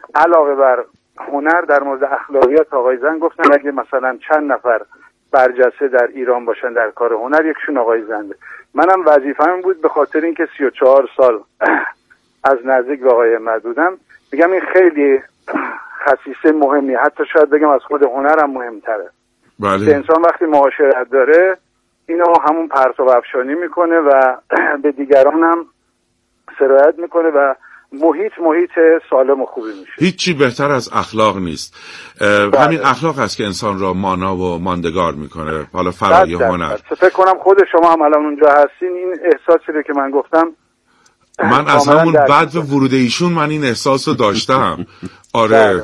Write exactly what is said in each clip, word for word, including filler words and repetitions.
علاوه بر هنر در مورد اخلاقیات آقای زن گفتن اگه مثلا چند نفر برجسته در ایران باشن در کار هنر یکشون آقای زنده. منم وظیفه‌م بود به خاطر اینکه سی و چهار سال از نزدیک به آقای احمد بودم، میگم این خیلی خصیصه مهمی، حتی شاید بگم از خود هنرم مهمتره. بله. که انسان وقتی معاشرت داره اینو همون پرتاب افشانی میکنه و به دیگران هم سرایت میکنه و محیط محیط سالم و خوبی میشه. هیچی بهتر از اخلاق نیست. همین اخلاق هست که انسان را مانا و ماندگار میکنه، حالا فرای هنر. فکر کنم خود شما هم الان اونجا هستین، این احساسی رو که من گفتم من از همون بعد ورود ایشون من این احساس رو داشتم. آره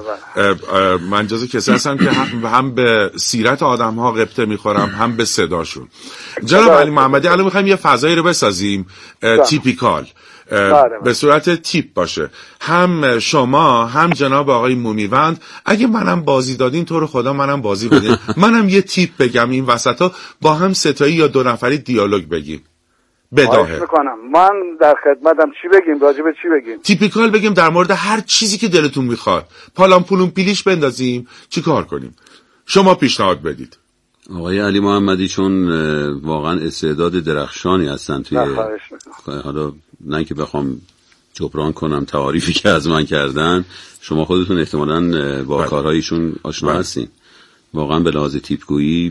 من جز کسی هستم که هم, هم به سیرت آدم ها غبطه میخورم هم به صداشون. جناب علی محمدی الان میخوایم یه فضایی رو بسازیم تیپیکال، به صورت تیپ باشه. هم شما هم جناب آقای مومیوند اگه منم بازی دادین تو رو خدا منم بازی بدین، منم یه تیپ بگم این وسطا با هم ستایی یا دو نفری دیالوگ بگیم. بداهه میکنم من در خدمتم. چی بگیم؟ راجع به چی بگیم؟ تیپیکال بگیم در مورد هر چیزی که دلتون میخواد. پالان پولون پیلیش بندازیم، چی کار کنیم؟ شما پیشنهاد بدید. آقای علی محمدی چون واقعا استعداد درخشانی هستن توی، حالا نه که بخوام جبران کنم تعاریفی که از من کردن، شما خودتون احتمالاً با کارهایشون آشنا هستین. واقعا به لحاظ تیپگویی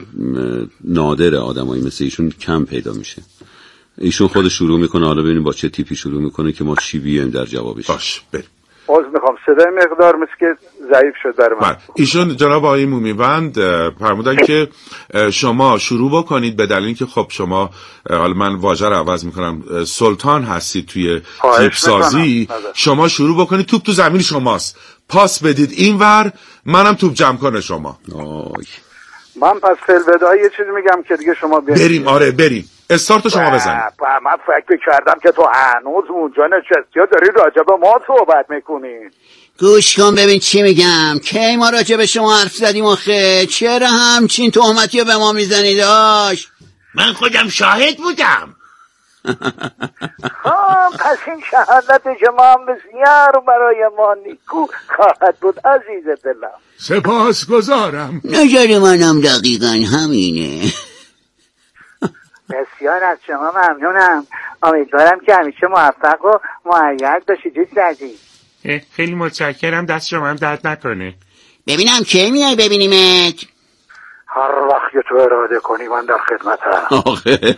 نادر آدمایی مثل ایشون کم پیدا میشه. ایشون خود شروع میکنه، حالا ببینیم با چه تیپی شروع میکنه که ما چی بیایم در جوابش. باش بریم. باز میخوام صدای مقدار مثل که ضعیف شد برای من. ایشون جناب آقای مومیوند فرمودن که شما شروع بکنید به دلیل اینکه خب شما، حالا من واژه رو عوض میکنم، سلطان هستید توی تیپ سازی. شما شروع بکنید، توپ تو زمین شماست، پاس بدید اینور، منم توپ جمع کنه شما. آی. من پس فیلودایی یه چیزی میگم که دیگه شما بریم. بریم آره بریم. استارتو شما بزنید. من فکر کردم که تو هنوز اونجا نشستی و داری راجع به ما صحبت میکنی. گوش کن ببین چی میگم. کی ما راجع به شما حرف زدیم آخه؟ چرا همچین تهمتی رو به ما میزنید؟ داش من خودم شاهد بودم. ها پس این شهادت شما هم بسیار برای ما نیکو خواهد بود عزیز دلم. سپاس گزارم. نظر منم دقیقا همینه. بسیار از شما ممنونم. امیدوارم که همیشه موفق و مؤید باشید عزیز. خیلی متشکرم، دست شما هم درد نکنه. ببینم کی میای ببینیمت؟ هر وقت تو اراده کنی من در خدمتم. آخه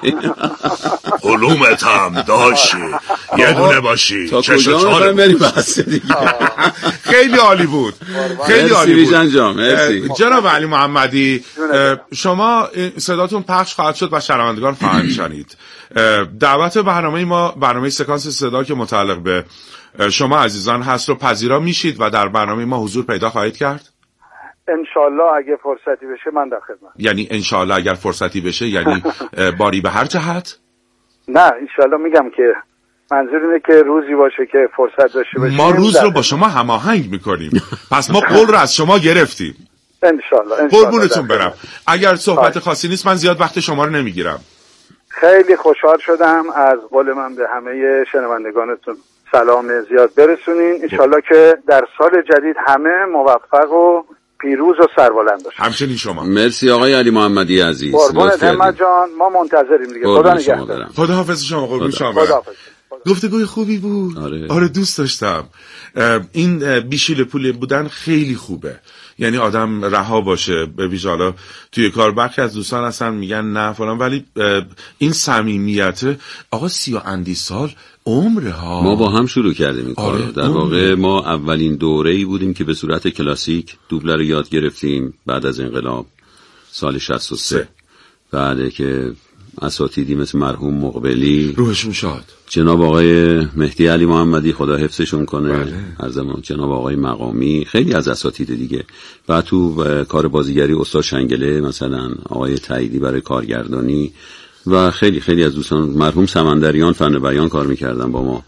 علومتم داشتی یه دونه باشی. تا کجا میخوایم بریم بحث دیگه؟ خیلی عالی بود، خیلی عالی بود جناب علی محمدی. شما صداتون پخش خواهد شد و شنوندگان خواهند شنید. دعوت برنامه ما، برنامه سکانس صدا که متعلق به شما عزیزان هست رو پذیرا میشید و در برنامه ما حضور پیدا خواهید کرد؟ انشالله اگه فرصتی بشه من در خدمت. یعنی انشالله اگر فرصتی بشه یعنی باری به هر جهت؟ نه انشالله میگم که منظور اینه که روزی باشه که فرصت داشته باشیم. ما روز رو با شما هماهنگ میکنیم، پس ما قول رو از شما گرفتیم. انشالله. قربونتون برم. اگر صحبت خاصی نیست من زیاد وقت شما رو نمیگیرم. خیلی خوشحال شدم از قول من به همه شنوندگانتون سلام زیاد برسونین. انشالله که در سال جدید همه موفق و پیروز و سربلند باشید. همچنین شما. مرسی آقای علی محمدی عزیز. قربونت احمد جان، ما منتظریم دیگه. خدا نگهدار. خدا حافظ شما. قربون شما. خدا حافظ. گفتگوی خوبی بود. آره. آره دوست داشتم. این بیشیل پول بودن خیلی خوبه، یعنی آدم رها باشه. به ویژه حالا توی کار برخی از دوستان هستن میگن نه فلان، ولی این صمیمیت آقا سی و اندی سال عمره ها. ما با هم شروع کردیم این کارو. آره در واقع ما اولین دوره‌ای بودیم که به صورت کلاسیک دوبله رو یاد گرفتیم بعد از انقلاب سال شصت و سه. بعد که اساتیدی مثل مرحوم مقبلی روحشون شاد، جناب آقای مهدی علی محمدی خدا حفظشون کنه، بله. هر زمان جناب آقای مقامی، خیلی از اساتید دیگه. بعد تو کار بازیگری استاد شنگله مثلا، آقای تاییدی برای کارگردانی و خیلی خیلی از دوستان، مرحوم سمندریان فن بیان کار میکردن با ما.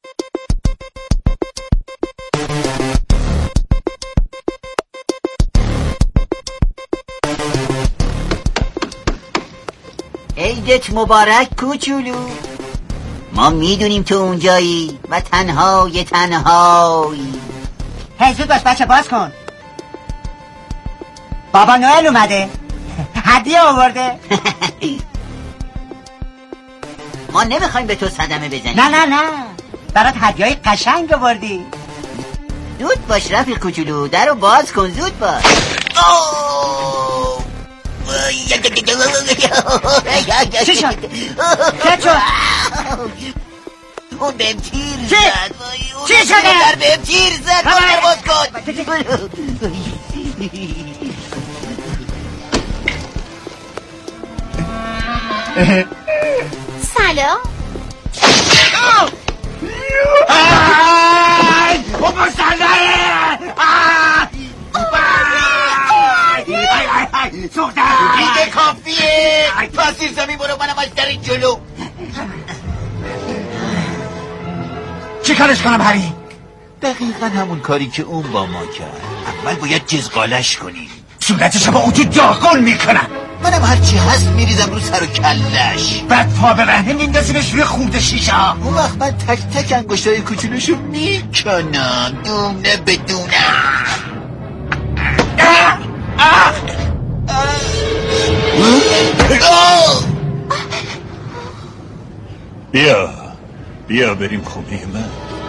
عیدت مبارک کوچولو. ما میدونیم تو اونجایی و تنهای تنهایی. هی زود باش بچه باز کن. بابا نوئل اومده، هدیه آورده. ما نمیخوایم به تو صدمه بزنیم. نه نه نه، برات هدیه‌های قشنگ آوردی. زود باش رفیق کوچولو، درو باز کن، زود باش. چی شد؟ چه شد؟ اون بهم تیر چی؟ زد. چی شده؟ در بهم تیر زد. باز کن. سلام. بابا سلام. سوختم. دیگه کافیه. پاسیر زمین برو، منم از در جلو. چی کارش کنم هری؟ دقیقا همون کاری که اون با ما کرد. اول باید جزغالش کنیم. صورتشو با اتو داغون میکنم. منم هرچی هست میریزم رو سر و کلش. بعد پا به رهنه میندازیمش روی خورد شیشه. اون وقت من تک تک انگشتای کوچولوشو میکنم دونه بدونه. بیا بیا بریم خونه من.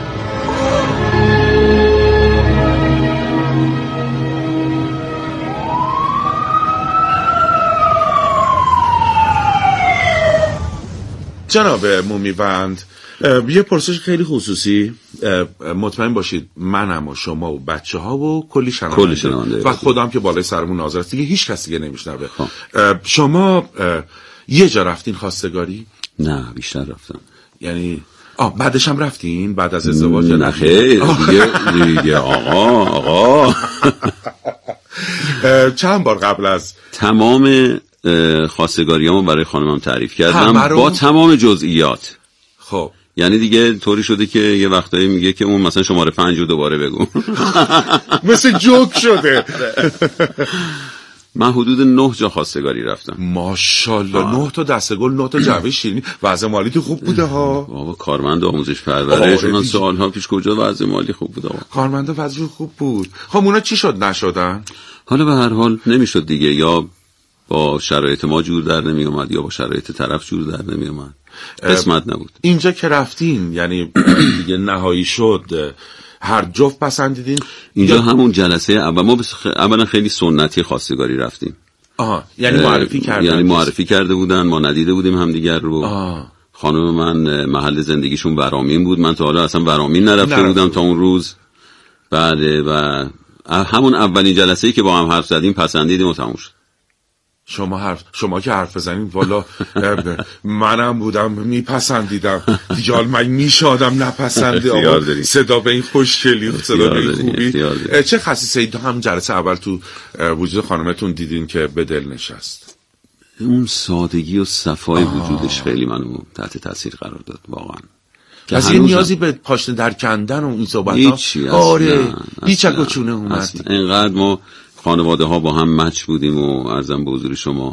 جناب مومیوند، یه پرسش خیلی خصوصی. مطمئن باشید منم و شما و بچه ها و کلی شنونده و خودم که بالای سرمون ناظر است دیگه هیچ کس دیگه نمیشنوه. شما یه جا رفتین خواستگاری؟ نه بیشتر رفتم. یعنی آه بعدش هم رفتین بعد از ازدواج؟ نه خیر دیگه دیگه آقا آقا چند بار قبل از تمام خواستگاریامو برای خانمم تعریف کردم با تمام جزئیات. خب یعنی دیگه طوری شده که یه وقتایی میگه که اون مثلا شماره پنج رو دوباره بگو. مثل جوک شده. من حدود نه جا خواستگاری رفتم. ماشاءالله. نه تا دستگل، نه تا جعبه شیرینی. وضع مالی تو خوب بوده ها. بابا کارمند آموزش پرورش من سالها پیش کجا وضع مالی خوب بوده ها. کارمند وضع خوب بود. خب اونا چی شد نشدن؟ حالا به هر حال نمیشد دیگه، یا با شرایط ما جور در نمی اومد یا با شرایط طرف جور در نمی اومد. قسمت نبود. اینجا که رفتین یعنی دیگه نهایی شد هر جفت پسندیدین؟ اینجا یا... همون جلسه اول ما خ... اولا خیلی سنتی خواستگاری رفتیم. آها یعنی معرفی کردن. یعنی معرفی کرده بودن، ما ندیده بودیم همدیگر رو. آه. خانم من محل زندگیشون برامین بود، من تا حالا اصلا برامین نرفته نه. بودم تا اون روز. بعد و همون اولین جلسه‌ای که با هم حرف زدیم پسندیدیم و تموم شد. شما حرف شما که حرف بزنید والا منم بودم میپسندیدم دیگه، حال من میشادم نپسنده. صدا به این خوشگلی، صدا به این خوبی. چه خصیصه‌ای هم جلسه اول تو وجود خانمتون دیدین که به دل نشست؟ اون سادگی و صفای وجودش خیلی منو تحت تاثیر قرار داد واقعا. از یه نیازی به پاشنه در کندن و این صحبت ها آره هیچ اگه چونه اومد. اینقدر ما خانواده ها با هم مچ بودیم و عرضم به حضور شما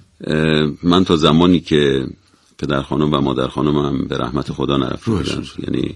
من تا زمانی که پدر خانم و مادر خانم هم به رحمت خدا نرفته بودن، یعنی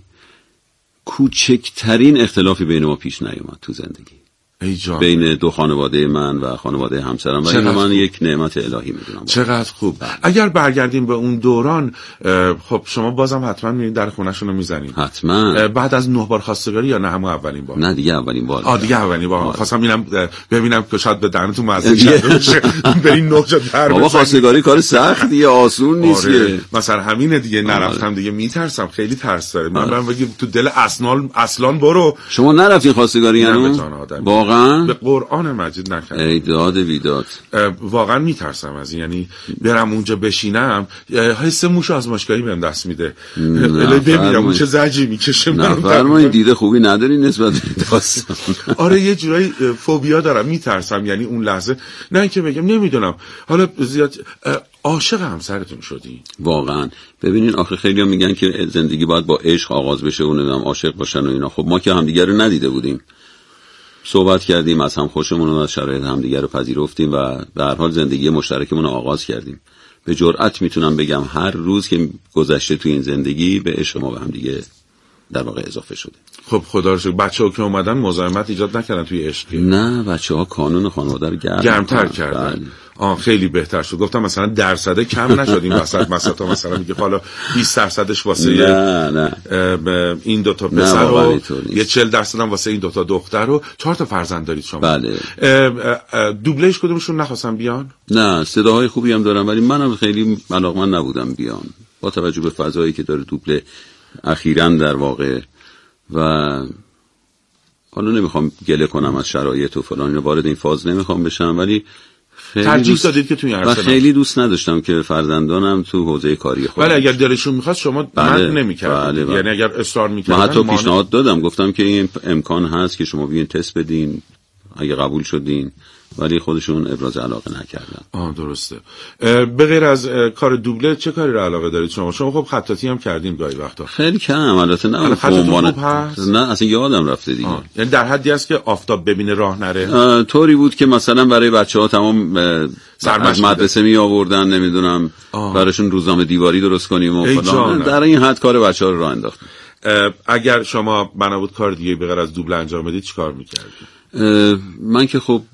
کوچکترین اختلافی بین ما پیش نیومد تو زندگی بین دو خانواده من و خانواده همسرم و این من یک نعمت الهی میدونم. چقدر خوب. بله. اگر برگردیم به اون دوران، خب شما بازم حتما میرین در خونه‌شون رو میزنین؟ حتما. بعد از نه بار خواستگاری یا نه همون اولین بار؟ نه دیگه اولین بار. آ دیگه اولین بار. خواستم اینم ببینم که شاید به دهنتون مزه شده باشه برین نه جا در. بابا خواستگاری کار سختیه، آسون نیست. آره. مثلا همینه دیگه نرفتم دیگه، میترسم، خیلی ترس داره. من برام بگم تو دل اسنال اصلان برو. شما نرفتین خواستگاری یعنی؟ واقعا به قرآن مجید نکردم. ای داد ویداد. واقعا میترسم از این، یعنی برم اونجا بشینم حس موش آزمایشگاهی بهم دست میده. الی ببینم اون چه زجی میکشه. من فرمایید دیده خوبی نداری نسبت به داستان. آره یه جورایی فوبیا دارم، میترسم. یعنی اون لحظه نه اینکه بگم نمیدونم. حالا زیاد عاشق همسرتون شدی؟ واقعا ببینین آخه خیلی‌ها میگن که زندگی باید با عشق آغاز بشه و نمیدونم عاشق باشن و اینا. خب ما که همدیگه رو ندیده بودیم، صحبت کردیم، از هم خوشمون و از شرایط همدیگه رو پذیرفتیم و به هر حال زندگی مشترکمون رو آغاز کردیم. به جرئت میتونم بگم هر روز که گذشته تو این زندگی به عشق ما به هم دیگه در واقع اضافه شده. خب خدا رو شکر بچه‌ها که اومدن مزاحمت ایجاد نکردن توی عشق؟ نه، بچه‌ها کانون خانواده رو گرم گرمتر کردن. آه خیلی بهتر شد. گفتم مثلا درصد کم نشد این وسط مثلا مثلا میگه حالا بیست درصدش واسه نه نه این دو تا پسر و یه چهل درصد هم واسه این دو تا دختر و چهار تا فرزند دارید شما. بله. دوبلش کدومشون نخواستن بیان؟ نه، صداهای خوبی هم دارم ولی منم خیلی علاقه‌مند نبودم بیان با توجه به فضایی که داره دوبله اخیراً در واقع. و حالا نمیخوام گله کنم از شرایط و فلان، اینو وارد این فاز نمیخوام بشم، ولی ترجیح دادید که توی و خیلی دوست نداشتم که فرزندانم تو حوزه کاری خودم. ولی اگر دلشون میخواست شما بله. منع نمی‌کردید. بله بله. یعنی اگر اصرار می‌کردن من حتی مانع... پیشنهاد دادم، گفتم که این امکان هست که شما بیاین تست بدین اگه قبول شدین، ولی خودشون ابراز علاقه نکردن. آه درسته. به غیر از کار دوبله چه کاری رو علاقه دارید شما؟ شما خب خطاطی هم کردین گاهی وقتا. خیلی کم البته. نه عنوان نه اصلا یادم رفته دیگه. یعنی در حدی است که آفتاب ببینه راه نره. طوری بود که مثلا برای بچه‌ها تمام از مدرسه می آوردن، نمیدونم براشون روزنامه دیواری درست کنیم و فلان. در این حد کار بچه‌ها رو راه انداختیم. اگر شما بنا بود کار دیگه به غیر از دوبله انجام بدید چیکار می‌کردید؟ من که خب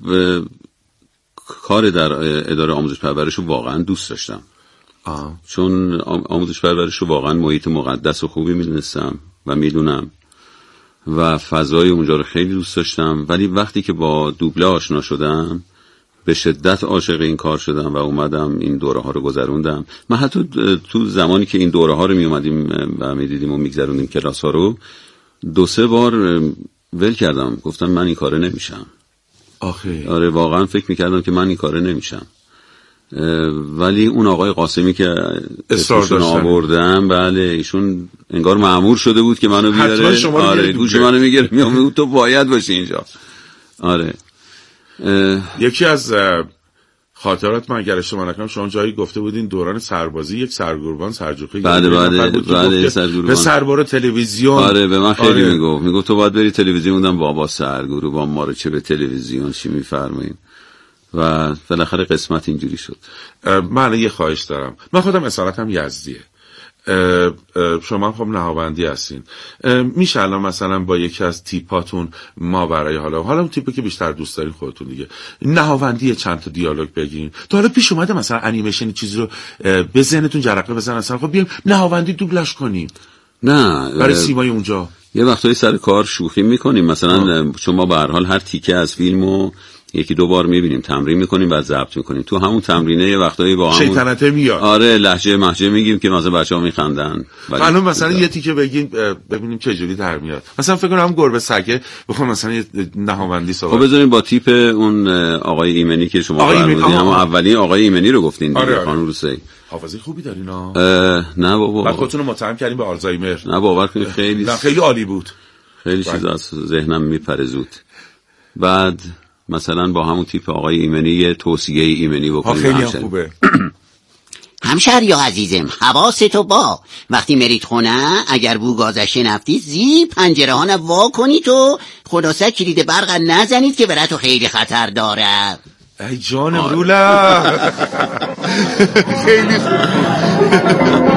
کار در اداره آموزش پرورش رو واقعا دوست داشتم. آه. چون آموزش پرورش رو واقعا محیط مقدس و خوبی میدونستم و میدونم و فضای اونجا رو خیلی دوست داشتم، ولی وقتی که با دوبله آشنا شدم به شدت عاشق این کار شدم و اومدم این دوره ها رو گذروندم. من حتی تو زمانی که این دوره ها رو می اومدیم و می دیدیم و میگذروندیم کلاس ها رو دو سه بار ول کردم، گفتم من این کاره نمیشم. آخه آره واقعا فکر میکردم که من این کاره نمیشم، ولی اون آقای قاسمی که اسمشون آوردم، بله ایشون انگار مأمور شده بود که منو بیاره. آره گوش منو میگیره میگه تو باید باشی اینجا. آره یکی از خاطرات من اگر اشتباه نکنم شما جایی گفته بودین دوران سربازی یک سرگروبان سرجوخه بله بله بله سرگروبان پسر برو تلویزیون. آره به من خیلی آره. میگفت میگفت تو باید بری تلویزیون. بودم بابا سرگروبان ما رو چه به تلویزیون چی میفرمایین و بالاخره قسمت اینجوری شد. من یه خواهش دارم، من خودم اصالتم یزدیه، شما خب نهاوندی هستین، میشه الان مثلا با یکی از تیپاتون ما برای حالا حالا اون تیپی که بیشتر دوست دارین خودتون دیگه نهاوندی چند تا دیالوگ بگین؟ تا حالا پیش اومده مثلا انیمیشن چیزی رو به ذهنتون جرقه بزنن مثلا خب بیایم نهاوندی دوبلش کنیم؟ نه برای سیمای اونجا یه وقتایی سر کار شوخی میکنیم مثلا شما به هر حال هر تیکه از فیلمو یکی دو بار میبینیم، تمرین میکنیم، بعد ضبط میکنیم. تو همون تمرینه یه وقتایی با همون شیطنته میاد. آره لهجه محجه میگیم که مثلا بچه‌ها میخندن. الان مثلا یه تیکه بگین ببینیم چه جوری در میاد. مثلا فکر کنم گربه سگه بخوام مثلا یه نهاوندی صحبت. خب بذاریم با تیپ اون آقای ایمنی که شما فرمودین، هم اولی آقای ایمنی رو گفتین دیگه. آره خانم روسی حافظه خوبی دارین ها؟ نه بابا. بعد خودتون رو متهم کردین به آلزایمر. نه باور کنید خیلی خیلی عالی بود. خیلی چیزا از ذهنم میپره زود. بعد مثلا با همون تیپ آقای ایمنی یه توصیه ایمنی بکنیم. خیلی خوبه. همشهری عزیزم حواستو با وقتی مرید خونه اگر بو گازش نفتی زی پنجره ها وا کنید و خلاصه کلید برق نزنید که براتو خیلی خطر داره. ای جانم رولا خیلی خوب.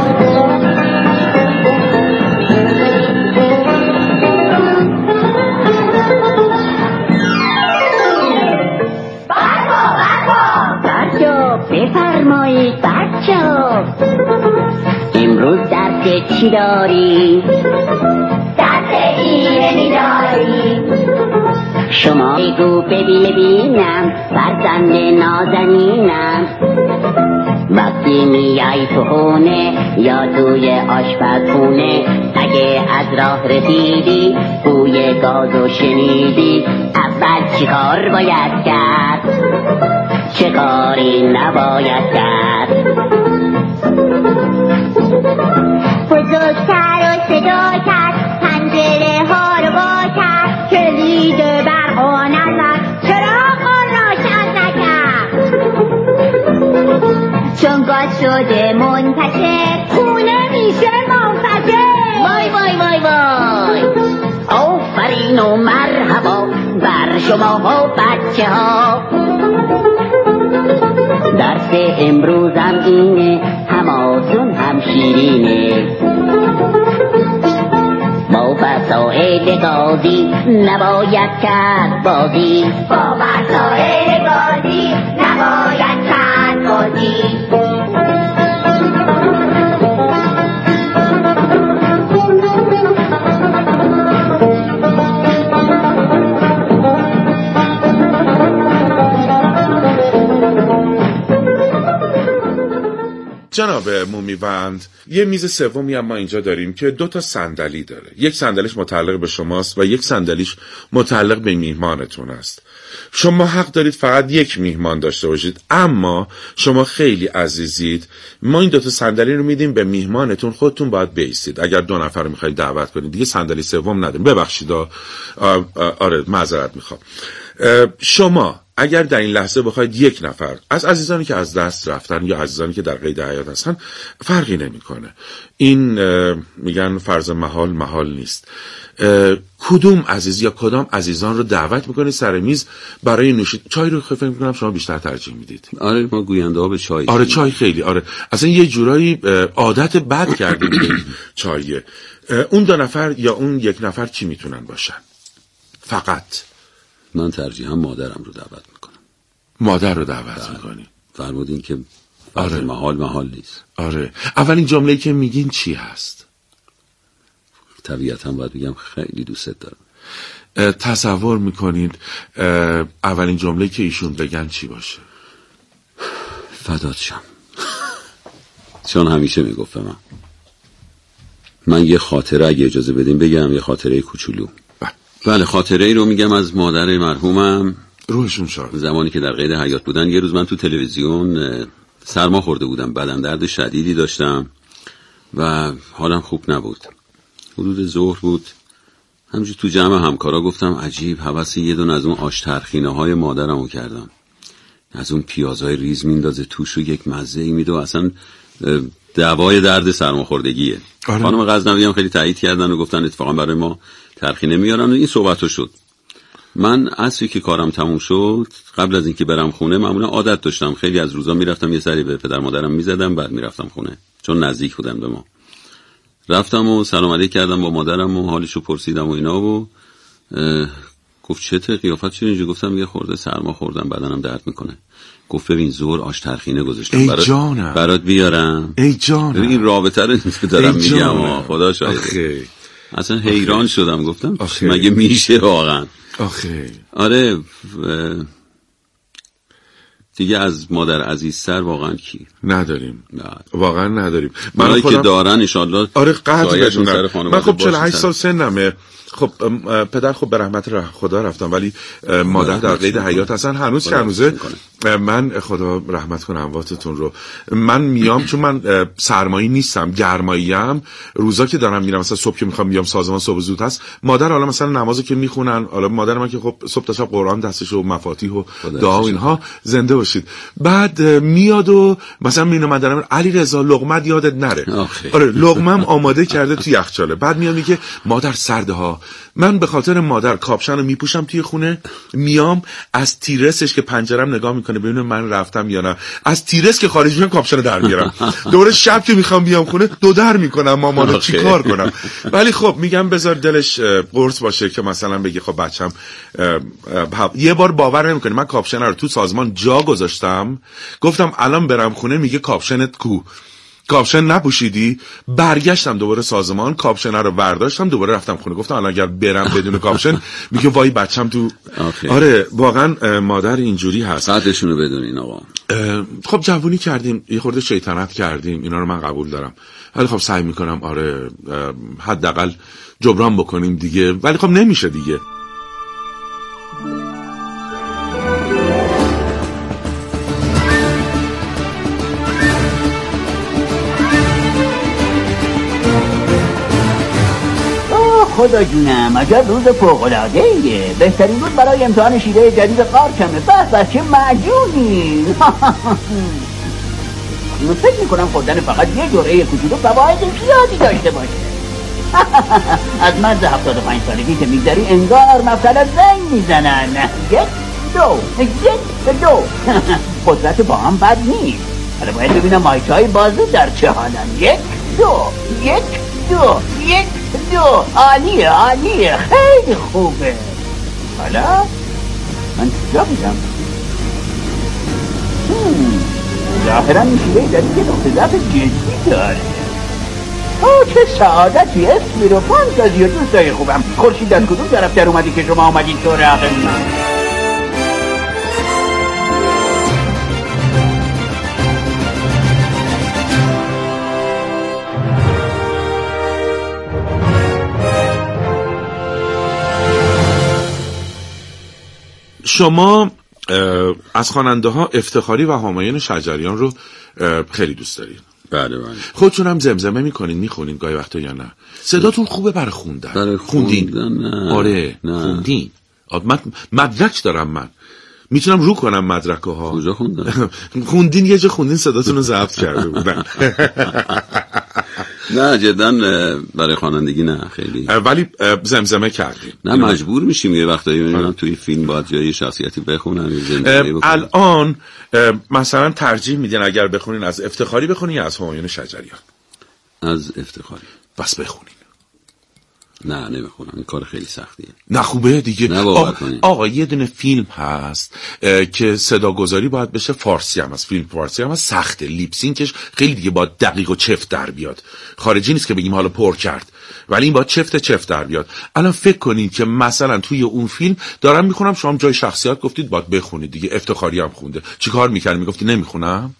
بفرمایید بچه‌ها امروز درس چی داری؟ درس ایرانی داری. شما بگو ببینم فرزند نازنینم وقتی میای تو خونه یا توی آشپزخونه اگه از راه رسیدی بوی گازو شنیدی اول چی کار باید کرد؟ چه کاری نباید کرد؟ بزرگتر و صدا کرد پنجره ها رو با کرد کلید برق و نزد چراغ روشن نکرد چون گاز شده منتشر خونه میشه منفجر. وای وای وای وای آفرین و مرحبا بر شما ها بچه ها. درس امروزم اینه هماتون هم شیرینه با وسایل گازی نباید کرد بازی، با وسایل گازی نباید کرد بازی. جناب مومیوند، یه میز سومی هم ما اینجا داریم که دو تا صندلی داره. یک صندلیش متعلق به شماست و یک صندلیش متعلق به میهمانتون است. شما حق دارید فقط یک میهمان داشته باشید، اما شما خیلی عزیزید. ما این دو تا صندلی رو میدیم به میهمانتون، خودتون باید بیستید. اگر دو نفر رو میخواید دعوت کنید دیگه صندلی سوم ندیم. ببخشید آره معذرت میخوام. شما اگر در این لحظه بخواید یک نفر از عزیزانی که از دست رفتن یا عزیزانی که در قید حیات هستن، فرقی نمیکنه. این میگن فرض محال محال نیست. کدوم عزیز یا کدام عزیزان رو دعوت میکنید سر میز برای نوشید؟ چای رو فکر میکنم شما بیشتر ترجیح میدید. آره ما گوینده ها به چای. آره چای خیلی آره اصلا یه جورایی عادت بد کردید چایه. اون دو نفر یا اون یک نفر چی میتونن باشن؟ فقط من ترجیحاً مادرم رو دعوت میکنم. مادر رو دعوت میکنی؟ فرمودین که آره محال محال نیست. آره اولین جمله‌ای که میگین چی هست؟ طبیعتاً باید بگم خیلی دوست دارم. تصور میکنید اولین جمله‌ای که ایشون بگن چی باشه؟ فدات شم. چون همیشه میگفت من من یه خاطره اگه اجازه بدیم بگم، یه خاطره کوچولو. بله خاطره ای رو میگم از مادر مرحومم، روحشون شاد. زمانی که در قید حیات بودن، یه روز من تو تلویزیون سرما خورده بودم، بدن درد شدیدی داشتم و حالم خوب نبود. حدود ظهر بود، همینجور تو جمع همکارا گفتم عجیب هوس یه دونه از اون آش ترخینه های مادرمو کردم. از اون پیازهای ریز میندازه توش و یک مزه ای میده و اصلا دوای درد سرماخوردگیه. آره. خانم غزنوی هم خیلی تایید کردن و گفتن اتفاقا برای ما ترخینه میارن و این صحبتو شد. من عصری که کارم تموم شد، قبل از اینکه برم خونه، معمولا عادت داشتم خیلی از روزا میرفتم یه سری به پدر مادرم میزدم بعد میرفتم خونه، چون نزدیک بودن به ما. رفتم و سلام علیک کردم با مادرم و حالشو پرسیدم و اینا و گفت چته قیافت چیه اینجا؟ گفتم یه خورده سرما خوردم بدنم درد میکنه. گفت ببین زور آش ترخینه گذاشتم برات جانم. برات بیارم. ای جانم این رابطه رو دارم میگم خدا شاهده. اصلا حیران شدم، گفتم آخی. مگه میشه واقعا؟ آخه آره دیگه از مادر عزیزتر واقعا کی نداریم؟ نه. واقعا نداریم. من خودم... که دارن انشالله. آره قطع بدونم. من خب چهل و هشت سال سنمه. خب پدر خب به رحمت خدا رفتم، ولی مادر در قید حیات هستن هنوز که هنوزه. من خدا رحمت کنه امواتتون رو. من میام چون من سرمایی نیستم، گرماییم. روزا که دارم میرم مثلا صبح که میخوام بیام سازمان صبح زود هست، مادر حالا مثلا نمازو که میخونن، حالا مادر من که خب صبح تا شب قرآن دستش و مفاتیح و دعا و اینها، زنده باشید. بعد میاد و مثلا میینه مادرم علی رضا لقمه یادت نره. آره لقمه‌ام آماده کرده تو یخچاله. بعد میاد میگه مادر سرده ها. من به خاطر مادر کاپشن رو میپوشم توی خونه، میام از تیرسش که پنجرم نگاه میکنه ببینه من رفتم یا نه، از تیرس که خارج میشم کاپشن رو در میارم. دوره شب که میخوام بیام خونه دو در میکنم مامان چی کار کنم. ولی خب میگم بذار دلش قرص باشه که مثلا بگه خب بچم. یه بار باور نمیکنه من کاپشن رو تو سازمان جا گذاشتم، گفتم الان برم خونه، میگه کاپشنت کو؟ کاپشن نپوشیدی؟ برگشتم دوباره سازمان، کاپشن رو برداشتم دوباره رفتم خونه. گفتم الان اگر برم بدون کاپشن میگه وای بچم تو. آره واقعا مادر اینجوری هست. ساعتشونو بدونین آقا. خب جوونی کردیم، یه خورده شیطنت کردیم، اینا رو من قبول دارم، ولی خب سعی میکنم آره حداقل جبران بکنیم دیگه، ولی خب نمیشه دیگه. خدا جونم عجب روز فوق‌العاده‌ایه. بهترین روز برای امتحان شیوه جدید قارچمه. بس بس چه معجونی. فکر میکنم خوردن فقط یه جرعه کوچولو فواید زیادی داشته باشه. از مرز هفتاد و پنج سالگی که میگذری انگار مبتلا زنگ میزنن. یک دو یک دو. قدرت با هم بد نیست. حالا باید ببینم مایچای بازو در چه حالن. یک دو یک دو یک دو عالیه عالیه خیلی خوبه. حالا من کجا بودم؟ ظاهرا این شیوهی داری که نقطه ضعف جدی داره. آه چه سعادتی. اسمی رو فانتازی و دوستای خوبم. خورشید از کدوم طرف در اومدی که شما آمدین سراغ من؟ شما از خواننده ها افتخاری و همایون شجریان رو خیلی دوست دارید. بله بله. خودتون هم زمزمه میکنین میخونین گاهی وقتا یا نه؟ صداتون خوبه برای خوندن. برای خوندین؟ نه. آره نه. خوندین. من مدرک دارم، من میتونم رو کنم مدرکه ها. کجا خوندن؟ خوندین یه جا خوندین صداتون رو ضبط کرده بودن. نه جدا برای خوانندگی نه خیلی، ولی زمزمه کردیم. نه مجبور میشیم یه وقتایی میبینم توی فیلم باید جای شخصیتی بخونن زمزمه بکنن. الان مثلا ترجیح میدین اگر بخونین از افتخاری بخونین یا از همایون شجریان؟ از افتخاری. بس بخونین. نه نمیخونم، این کار خیلی سختیه. نه خوبه دیگه. نه آقا, آقا یه دونه فیلم هست که صداگذاری باید بشه، فارسی هم هست، فیلم فارسی هم هست، سخته، لیپسینکش خیلی دیگه باید دقیق و چفت در بیاد. خارجی نیست که بگیم حالا پر کرد، ولی این باید چفت چفت در بیاد. الان فکر کنین که مثلا توی اون فیلم دارم میخونم، شما جای شخصیت گفتید باید بخونید دیگه، افتخاری هم خونده، چیکار میکردی؟ میگفتی نمیخونم؟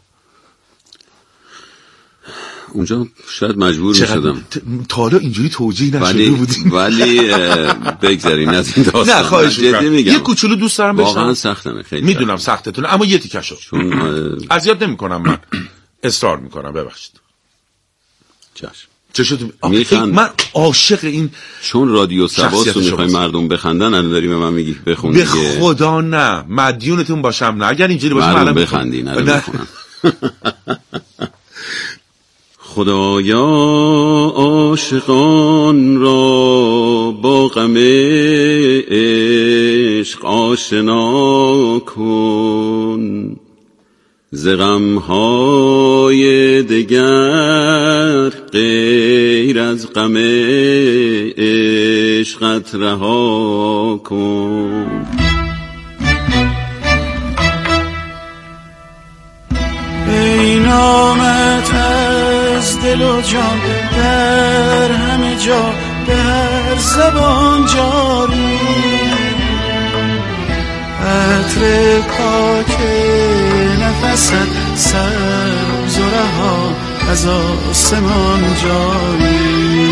اونجا شاید مجبور میشدم. تا حالا اینجوری توجیه نشده بودیم. ولی بگذارین از این داستان. نه خواهش می‌کنم. یه کوچولو دوست دارم بشم. واقعا سختمه خیلی. میدونم سختتونه، اما یه تیکشو. چون اذیت نمی‌کنم من. اصرار می‌کنم، ببخشید. چشم. چه شد؟ من عاشق این، چون رادیو سباس رو می‌خوای مردم بخندن، الان داری به من میگی بخون دیگه. به خدا نه، مدیونتون باشم نه. اگر اینجوری باشه من بخندین، الان بخونم. خدایا عاشقان را با غم عشق آشنا کن، ز غم‌های دگر غیر از غم عشقت رها کن. ای نامت از دل و جان در همه جا به هر زبان جاری، عطر پاک نفست سبز و رها از آسمان جاری،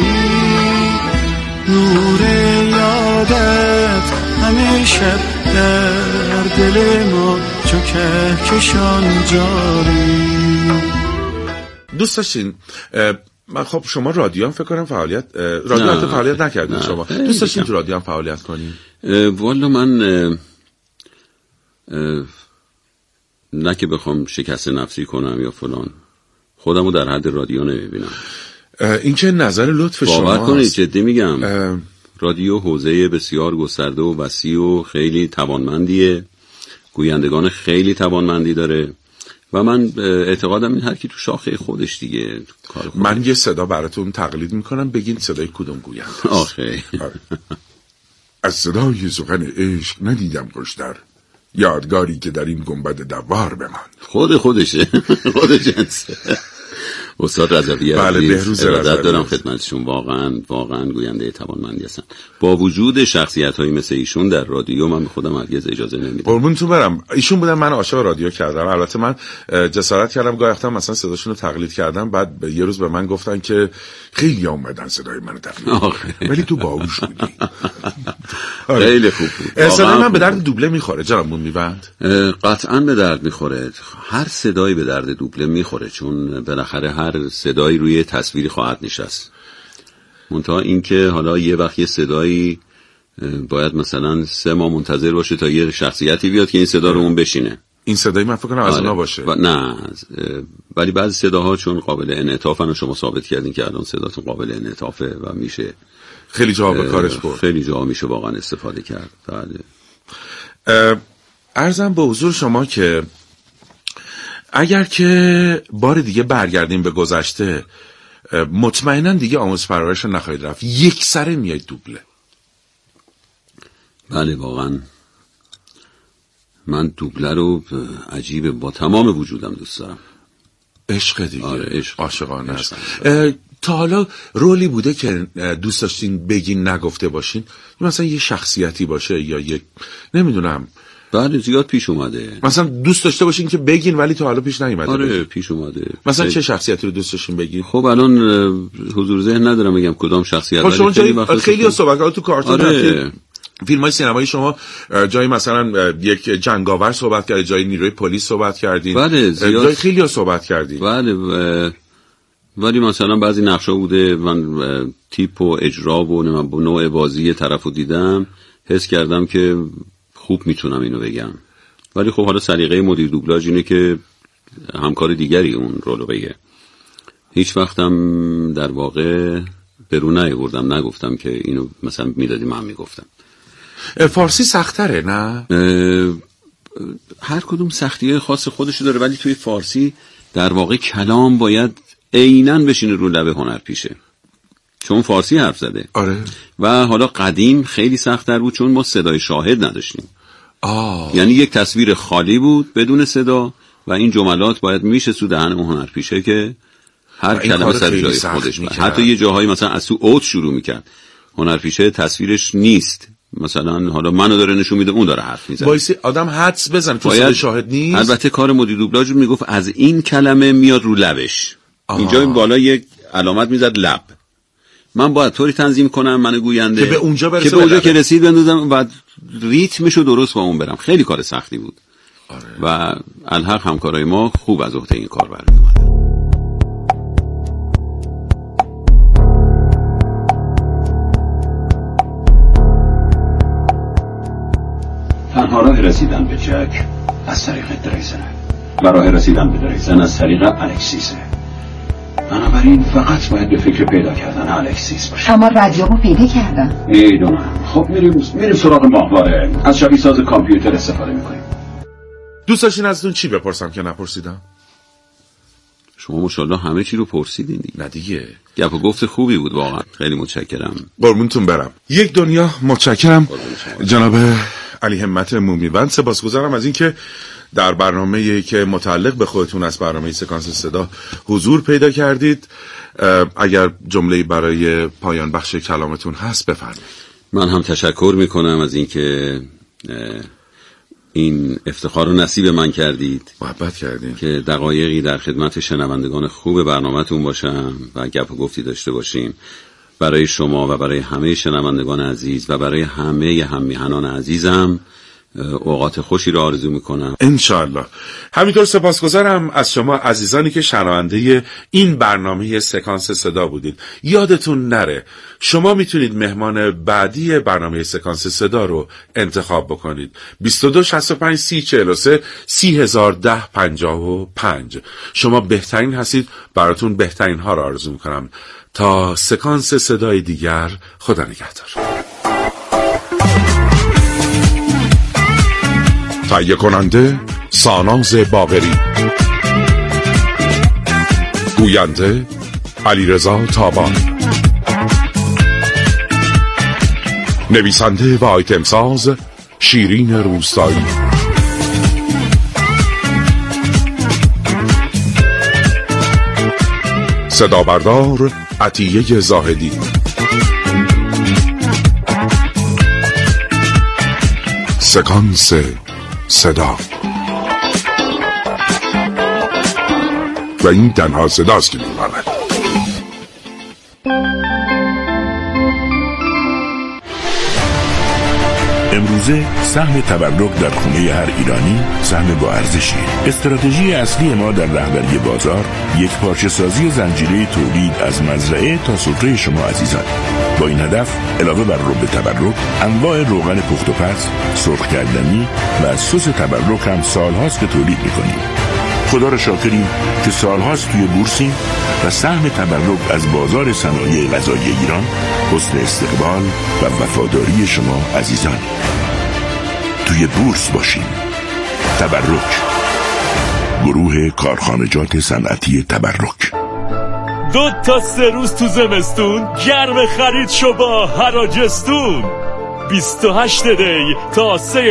نور یادت همیشه در دل ما چو کهکشان جاری. دوست داشتین من خب شما رادیو هم فکر کنم فعالیت رادیو هم فعالیت نکردین شما، دوست داشتین تو رادیو هم فعالیت کنین؟ والا من اه اه نه که بخوام شکست نفسی کنم یا فلان، خودمو در حد رادیو نمیبینم. این که نظر لطف شما باور کنید، جدی میگم. رادیو حوزه بسیار گسترده و وسیع و خیلی توانمندیه، گویندگان خیلی توانمندی داره و من اعتقادم این هر کی تو شاخه خودش دیگه کار خودش. من یه صدا براتون تقلید میکنم، بگین صدای کدوم گوینده است. آخه از صدای سخن عشق ندیدم خوشتر، یادگاری که در این گنبد دوار بمان. خود خودشه خود جنسه. استاد رضوی بله بهروز رضوی دارم خدمتشون، واقعا واقعا گوینده توانمندی هستن. با وجود شخصیت‌هایی مثل ایشون در رادیو من به خودم هرگز اجازه نمیدم. قربونتون برم. ایشون بودن من عاشق رادیو کردم. البته من جسارت کردم گاهی وقتا مثلا صداشون رو تقلید کردم، بعد یه روز به من گفتن که خیلی اومدن صدای منو تقلید، ولی تو باهوش بودی. خیلی خوب بود. صدای من به درد دوبله میخوره جناب مومیوند. قطعاً به درد میخوره. هر صدایی به درد دوبله میخوره، چون بالاخره هر صدایی روی تصویری خواهد نشست. منتها این که حالا یه وقت یه صدایی باید مثلا سه ماه منتظر باشه تا یه شخصیتی بیاد که این صدا رو اون بشینه. این صدایی من فکر کنم از اونا باشه. و نه ولی بعضی صداها چون قابل انعطافن و شما ثابت کردین که الان صداتون قابل انعطافه و میشه خیلی جا به کارش برد. خیلی جا میشه واقعا استفاده کرد. بله. عرضم به حضور شما که اگر که بار دیگه برگردیم به گذشته مطمئنا دیگه آموزش پرورش نخواهید رفت، یک سره میاید دوبله. بله واقعا من دوبله رو عجیبه با تمام وجودم دوست دارم. عشق دیگه. آره عشق. عاشقانه است. تا حالا رولی بوده که دوست داشتین بگین نگفته باشین؟ مثلا یه شخصیتی باشه یا یک نمیدونم. بله زیاد پیش اومده. مثلا دوست داشته باشین که بگین ولی تا حالا پیش نیومده. آره بگین. پیش اومده. مثلا چه شخصیتی رو دوست داشتین بگین؟ خب الان حضور ذهن ندارم بگم کدام شخصیت. خب شما خیلی وقت خیلی صحبت کردن تو کارتون. آره. فیلم های سینمایی شما جایی مثلا یک جنگاور صحبت کردید، جایی نیروی پلیس صحبت کردید. بله زیاد. جایی خیلی ها صحبت کردید. بله و... ولی مثلا بعضی نقشا بوده من تیپ و اجرا و نوع بازی طرفو دیدم حس کردم که خوب میتونم اینو بگم. ولی خب حالا سلیقه مدیر دوبلاژ اینه که همکار دیگری اون رولو بگه. هیچ وقتم در واقع برون نیاوردم، نگفتم که اینو مثلا میدادی من میگفتم. فارسی سخت‌تره نه؟ هر کدوم سختی‌های خاص خودشو داره، ولی توی فارسی در واقع کلام باید عیناً بشینه رو لب هنرپیشه، چون فارسی حرف زده. آره. و حالا قدیم خیلی سخت‌تر بود چون ما صدای شاهد نداشتیم. آه. یعنی یک تصویر خالی بود بدون صدا و این جملات باید میشه تو دهن اون هنرپیشه که هر کلمه سر جای خودش بود. حتی یه جاهایی مثلا از تو اوت شروع میکرد، هنرپیشه تصویرش نیست، مثلا حالا منو داره نشون میده اون داره حرف میزنه، وایسی آدم حدس بزنه تو صدای شاهد نیست. البته کار مدیر دوبلاژ میگفت از این کلمه میاد رو لبش. آه. اینجا این بالا یک علامت میزد لب، من باید طوری تنظیم کنم من گوینده که به اونجا برسه، که به اونجا که رسید بندازم و ریتمشو درست با اون برم. خیلی کار سختی بود. آره. و الحق همکارای ما خوب از عهده این کار برمی اومدن. تنها راه رسیدن به جک از طریق دریزنه و راه رسیدن به دریزن از طریق الکسیسه. بنابراین فقط باید به فکر پیدا کردن الکسیس باشه. اما رادیومو پیدا کردم. میدونم. خب میریم میریم سراغ ماهواره. از شبیه ساز کامپیوتر استفاده میکنیم. دوست داشتین ازتون چی بپرسم که نپرسیدم؟ شما ماشاءالله همه چی رو پرسیدین دیگه. نه دیگه. گپ و گفت خوبی بود واقعا. خیلی متشکرم. قربونتون برم. یک دنیا متشکرم جناب علی همت مومیوند. سپاسگزارم از اینکه در برنامه‌ای که متعلق به خودتون از برنامه سکانس صدا حضور پیدا کردید. اگر جمله‌ای برای پایان بخش کلامتون هست بفرمایید. من هم تشکر میکنم از اینکه این افتخار رو نصیب من کردید، محبت کردید که دقایقی در خدمت شنوندگان خوب برنامه‌تون باشم و گپ و گفتی داشته باشیم. برای شما و برای همه شنوندگان عزیز و برای همه هممیهنان عزیزم اوقات خوشی رو آرزو میکنم انشالله. همینطور سپاسگزارم از شما عزیزانی که شنونده این برنامه سکانس صدا بودید. یادتون نره شما میتونید مهمان بعدی برنامه سکانس صدا رو انتخاب بکنید. بیست و دو شصت و پنج سی چهل و سه سی هزار ده پنجاه و پنج. شما بهترین هستید، براتون بهترین ها رو آرزو میکنم. تا سکانس صدای دیگر، خدا نگهدار. تهیه کننده ساناز باقری، گوینده علیرضا تابان، نویسنده و آیتم ساز شیرین روستایی، صدا بردار عطیه زاهدی. سکانس صدا. و این تنها صداست که میماند. امروزه سهم تبرک در خونه هر ایرانی سهم با ارزشی. استراتژی اصلی ما در رهبری بازار یک پارچه سازی زنجیره تولید از مزرعه تا سفره شما عزیزان. با این هدف علاوه بر رب تبرک، انواع روغن پخت و پز، سرخ کردنی و سس تبرک هم سالهاست که تولید میکنیم. خدا را شاکریم که سالهاست توی بورسیم و سهم تبرک از بازار صنایع غذایی ایران حسن استقبال و وفاداری شما عزیزان. توی بورس باشیم. تبرک، گروه کارخانجات صنعتی تبرک. دو تا سه روز تو زمستون گرم خرید شو با حراجستون. بیست و هشت دی تا سه